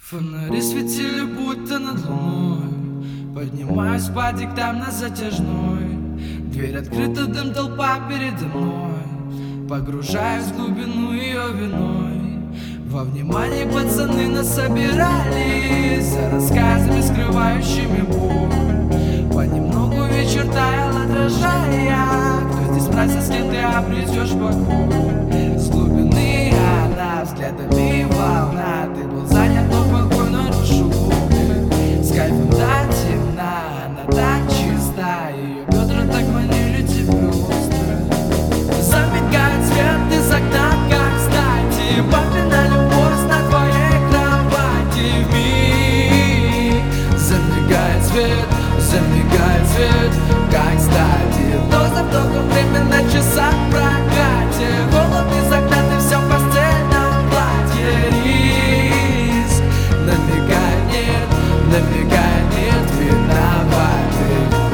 Фонари светили будто над луной. Поднимаюсь по диктам на затяжной. Дверь открыта, дым, толпа передо мной. Погружаюсь в глубину ее виной. Во внимании пацаны нас собирались за рассказами, скрывающими боль. Понемногу вечер таял, отражая, кто здесь мразь, с кем ты обретешь покой. С глубины она взглядами волна. Ты был занят, но покой нарушил глубины. С кайфом до темна, она так чиста. Ее бедра так манили тебя остро. Замигает свет из окна, как кстати. Папина любовь на твоей кровати. Вмиг замигает свет, как кстати. Вдох за вдохом время на часах в прокате. Голод из окна, ты все в постельном платье. Риск намекает, нет, виноваты.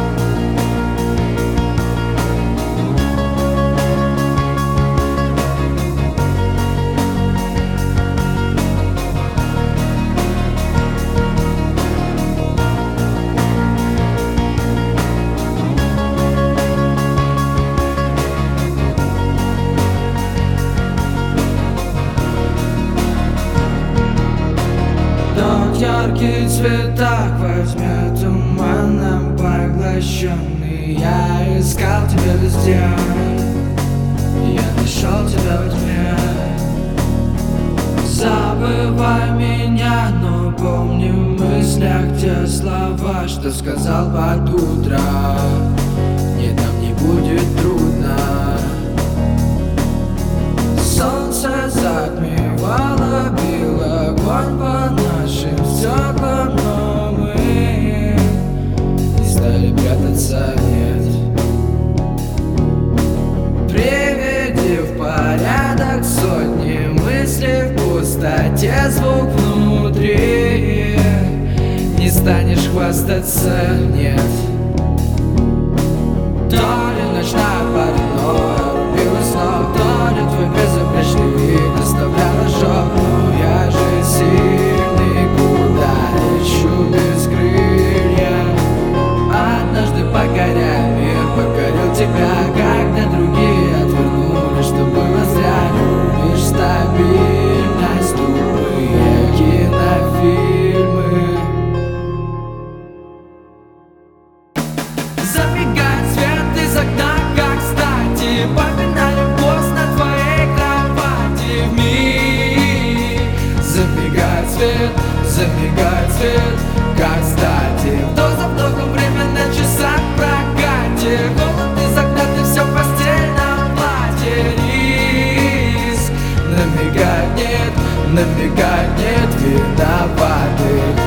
Яркий цвет так возьмет туманом поглощенный. Я искал тебя везде, я нашел тебя во тьме. Забывай меня, но помни в мыслях те слова, что сказал под утро. Нет, нам не будет трудно. Солнце затмевало, бил огонь по нашим стеклам, но мы не стали прятаться, нет. Приведи в порядок сотни мыслей в пустоте, звук внутри. Не станешь хвастаться, нет. То ли ночная паранойя рубила снова, то ли твой безупречный вид оставлял ожог. Но я же сильный, куда лечу без крылья. Однажды покоряя мир, покорил тебя, когда другие отвернули, что было зря. Любишь стабильность, тупые кинофильмы. Забегает свет из окна, как кстати. Папина любовь на твоей кровати. Вмиг замигает свет, как кстати. Вдох за вдохом время на часах в прокате. Голод из окна, ты все в постельном платье. Риск намекает, нет, виноваты.